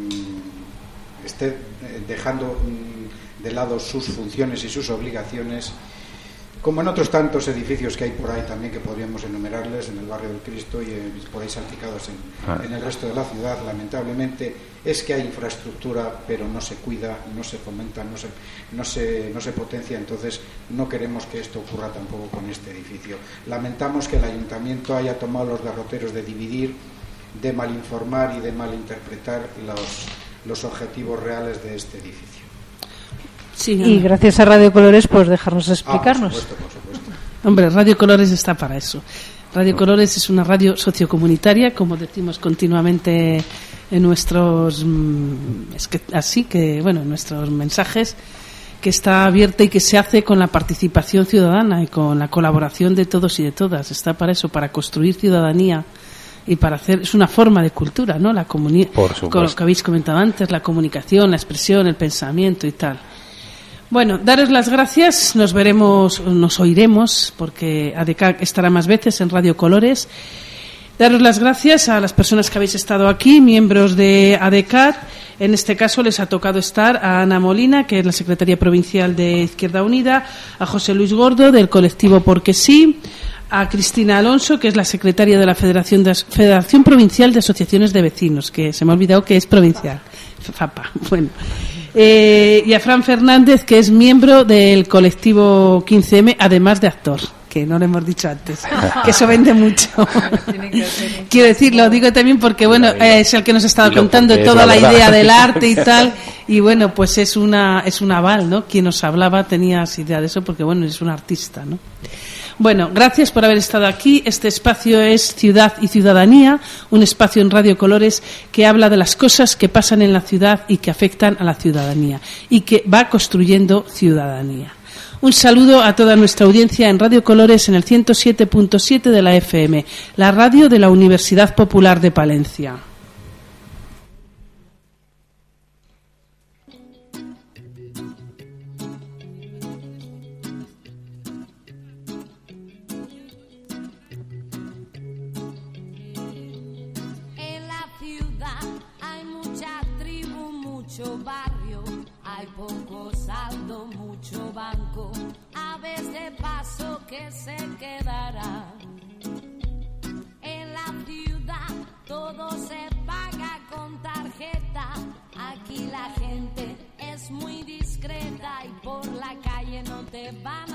mmm, esté dejando mmm, de lado sus funciones y sus obligaciones, como en otros tantos edificios que hay por ahí también que podríamos enumerarles en el barrio del Cristo y eh, por ahí salpicados en, ah. en el resto de la ciudad. Lamentablemente es que hay infraestructura pero no se cuida, no se fomenta, no se, no se, no se potencia, entonces no queremos que esto ocurra tampoco con este edificio. Lamentamos que el ayuntamiento haya tomado los derroteros de dividir, de malinformar y de malinterpretar los, los objetivos reales de este edificio. Sí, y no. gracias a Radio Colores por dejarnos explicarnos. Ah, por supuesto, por supuesto. Hombre, Radio Colores está para eso. Radio Colores es una radio sociocomunitaria, como decimos continuamente en nuestros es que, así que bueno, en nuestros mensajes, que está abierta y que se hace con la participación ciudadana y con la colaboración de todos y de todas. Está para eso, para construir ciudadanía y para hacer, es una forma de cultura, ¿no? La comuni- Por supuesto. Con lo que habéis comentado antes, la comunicación, la expresión, el pensamiento y tal. Bueno, daros las gracias, nos veremos, nos oiremos, porque A D C A C estará más veces en Radio Colores. Daros las gracias a las personas que habéis estado aquí, miembros de A D C A C. En este caso les ha tocado estar a Ana Molina, que es la Secretaría Provincial de Izquierda Unida, a José Luis Gordo, del colectivo Porque Sí, a Cristina Alonso, que es la secretaria de la Federación, de, Federación Provincial de Asociaciones de Vecinos, que se me ha olvidado que es provincial, FAPA. Bueno. Eh, y a Fran Fernández, que es miembro del colectivo quince eme, además de actor, que no lo hemos dicho antes, que eso vende mucho. Quiero decir, lo digo también porque, bueno, eh, es el que nos ha estado contando toda la, la idea del arte y tal, y bueno, pues es una es un aval, ¿no? Quien nos hablaba tenía idea de eso porque, bueno, es un artista, ¿no? Bueno, gracias por haber estado aquí. Este espacio es Ciudad y Ciudadanía, un espacio en Radio Colores que habla de las cosas que pasan en la ciudad y que afectan a la ciudadanía y que va construyendo ciudadanía. Un saludo a toda nuestra audiencia en Radio Colores en el ciento siete punto siete de la F M, la radio de la Universidad Popular de Palencia. Barrio, hay poco saldo, mucho banco, aves de paso que se quedará. En la ciudad todo se paga con tarjeta, aquí la gente es muy discreta y por la calle que no te van